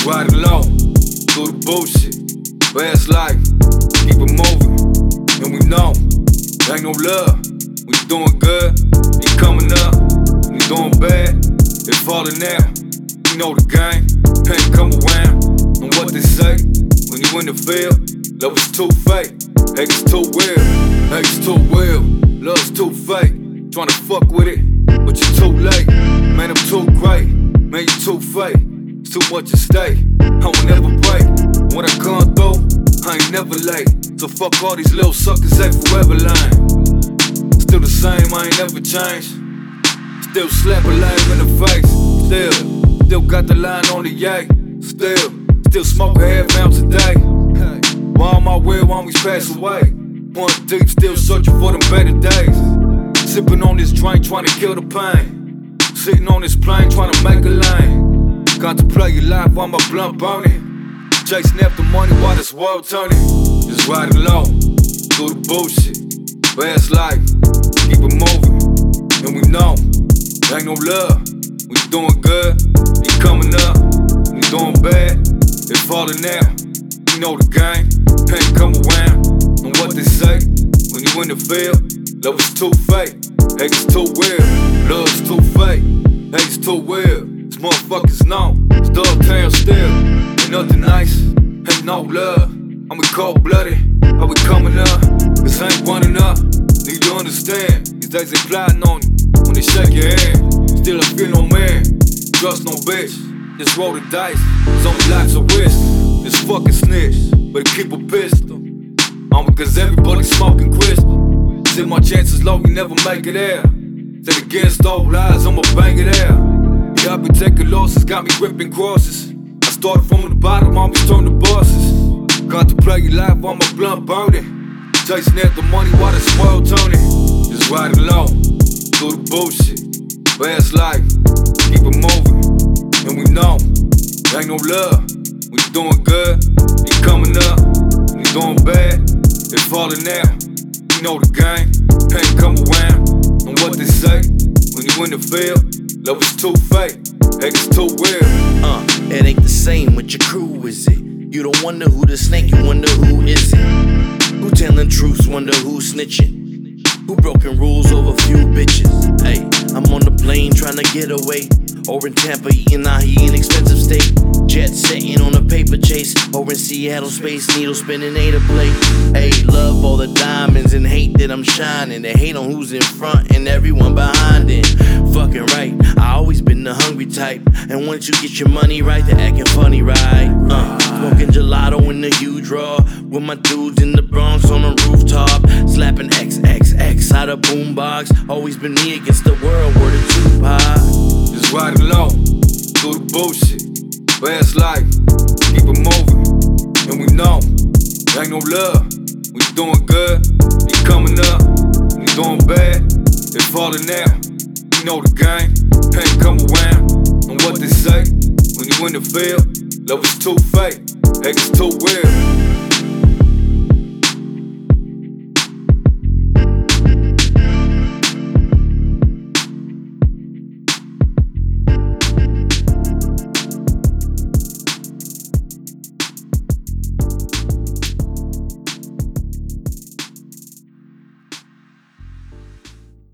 riding low, through the bullshit, fast life, keep it moving, and we know, ain't no love. When you doing good, you coming up. When you doing bad, they falling down. You know the game, can't come around. And what they say, when you in the field, love is too fake, hate is too real, hate is too real, love's too fake. Tryna fuck with it, but you're too late. Man, I'm too great, man, you too fake. It's too much at stake, I won't never break. When I come through, I ain't never late. So fuck all these little suckers, they forever lying. Still the same, I ain't never changed. Still slap a lame in the face. Still got the line on the yay. Still smoke a half ounce a day. While my real homies pass away, one deep, still searching for them better days. Sipping on this drink, trying to kill the pain. Sitting on this plane, trying to make a lane. Contemplate your life while my blunt burning. Chasing after money while this world turning. Just riding low, through the bullshit, fast life, keep it moving, and we know, ain't no love. When you doing good, you coming up. When you doing bad, they falling down. You know the game, can't come around. And what they say, when you in the field, love is too fake, hate is too real, love's too fake, hate is too real. These motherfuckers know, it's dog town still. Ain't nothing nice, ain't no love. I'm cold-blooded, how we coming up? This ain't running up, need to understand. These days they plotting on you, when they shake your hand. Still I feel no man, trust no bitch. Just roll the dice, it's only lots of risk. This fucking snitch, better keep a pistol on me, cause everybody's smoking crystal. Say my chances low, you never make it there. Said against all lies, I'ma bang it out. Yeah, I be taking losses, got me gripping crosses. I started from the bottom, always turn the bosses. Contemplate your life while my blunt burning. Chasing after money while this world turning. Just riding low, through the bullshit, fast life, keep it moving, and we know, ain't no love. When you doing good, you coming up. When you doing bad, they falling down. You know the game, can't come around. And what they say, when you in the field, love is too fake, hate is too real. It ain't the same with your crew, is it? You don't wonder who the snake, you wonder who is it? Who telling truths, wonder who's snitching? Who broken rules over few bitches? Hey, I'm on the plane trying to get away. Or in Tampa eating ahi in expensive steak. Jet setting on a paper chase. Or in Seattle space needle spinning A to play. Hey, love all the diamonds and hate that I'm shining. They hate on who's in front and everyone behind it. Fucking right, I always been the hungry type. And once you get your money right, they're acting funny, right? Smoking gelato in the huge raw. With my dudes in the Bronx on the rooftop. Slapping XXX out of boombox. Always been me against the world, word of Tupac. Just riding low, through the bullshit, fast life, keep it moving, and we know, ain't no love. When you doing good, you coming up. When you doing bad, they falling down. You know the game, can't come around. And what they say, when you in the field, love is too fake, hate is too real.